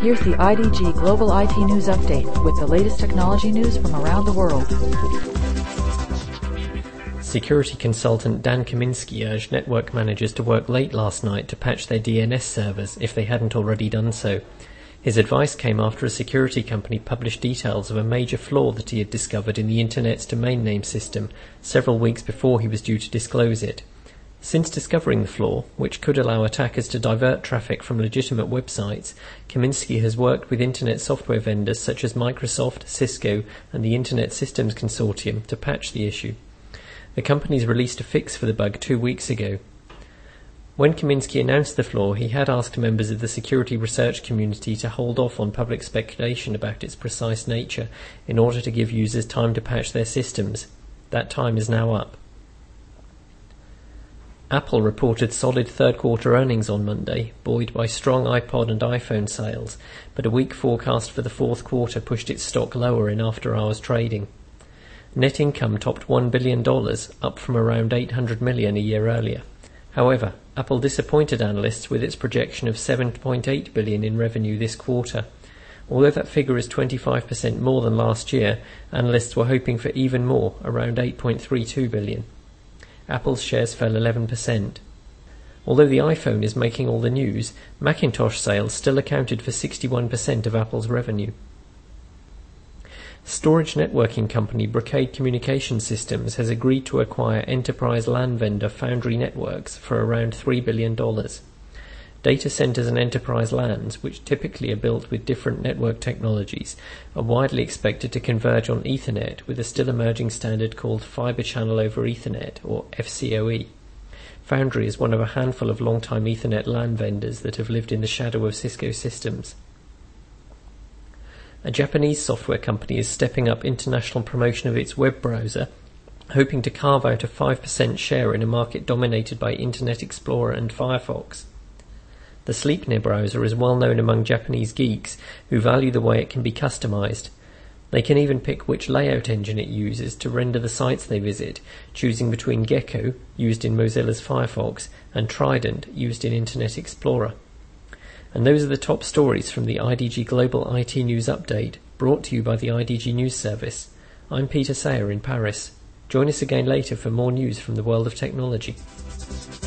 Here's the IDG Global IT News Update with the latest technology news from around the world. Security consultant Dan Kaminsky urged network managers to work late last night to patch their DNS servers if they hadn't already done so. His advice came after a security company published details of a major flaw that he had discovered in the Internet's domain name system several weeks before he was due to disclose it. Since discovering the flaw, which could allow attackers to divert traffic from legitimate websites, Kaminsky has worked with Internet software vendors such as Microsoft, Cisco, and the Internet Systems Consortium to patch the issue. The companies released a fix for the bug 2 weeks ago. When Kaminsky announced the flaw, he had asked members of the security research community to hold off on public speculation about its precise nature in order to give users time to patch their systems. That time is now up. Apple reported solid third-quarter earnings on Monday, buoyed by strong iPod and iPhone sales, but a weak forecast for the fourth quarter pushed its stock lower in after-hours trading. Net income topped $1 billion, up from around $800 million a year earlier. However, Apple disappointed analysts with its projection of $7.8 billion in revenue this quarter. Although that figure is 25% more than last year, analysts were hoping for even more, around $8.32 billion. Apple's shares fell 11%. Although the iPhone is making all the news, Macintosh sales still accounted for 61% of Apple's revenue. Storage networking company Brocade Communication Systems has agreed to acquire enterprise LAN vendor Foundry Networks for around $3 billion. Data centers and enterprise LANs, which typically are built with different network technologies, are widely expected to converge on Ethernet with a still emerging standard called Fibre Channel over Ethernet, or FCOE. Foundry is one of a handful of long-time Ethernet LAN vendors that have lived in the shadow of Cisco systems. A Japanese software company is stepping up international promotion of its web browser, hoping to carve out a 5% share in a market dominated by Internet Explorer and Firefox. The Sleipnir browser is well known among Japanese geeks who value the way it can be customized. They can even pick which layout engine it uses to render the sites they visit, choosing between Gecko, used in Mozilla's Firefox, and Trident, used in Internet Explorer. And those are the top stories from the IDG Global IT News Update, brought to you by the IDG News Service. I'm Peter Sayer in Paris. Join us again later for more news from the world of technology.